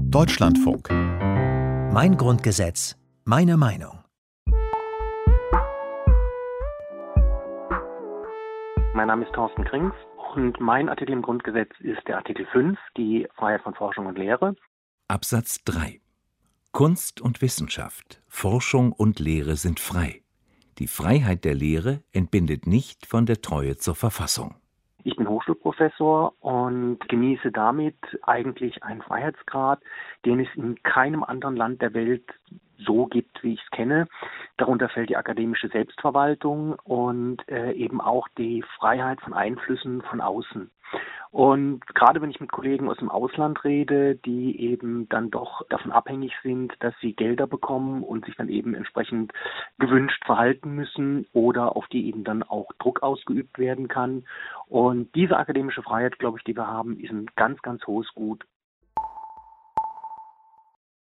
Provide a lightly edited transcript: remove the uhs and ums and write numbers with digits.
Deutschlandfunk. Mein Grundgesetz, meine Meinung. Mein Name ist Thorsten Krings und mein Artikel im Grundgesetz ist der Artikel 5, die Freiheit von Forschung und Lehre. Absatz 3. Kunst und Wissenschaft, Forschung und Lehre sind frei. Die Freiheit der Lehre entbindet nicht von der Treue zur Verfassung. Ich bin Hochschulprofessor und genieße damit eigentlich einen Freiheitsgrad, den es in keinem anderen Land der Welt so gibt, wie ich es kenne. Darunter fällt die akademische Selbstverwaltung und eben auch die Freiheit von Einflüssen von außen. Und gerade wenn ich mit Kollegen aus dem Ausland rede, die eben dann doch davon abhängig sind, dass sie Gelder bekommen und sich dann eben entsprechend gewünscht verhalten müssen oder auf die eben dann auch Druck ausgeübt werden kann. Und diese akademische Freiheit, glaube ich, die wir haben, ist ein ganz, ganz hohes Gut.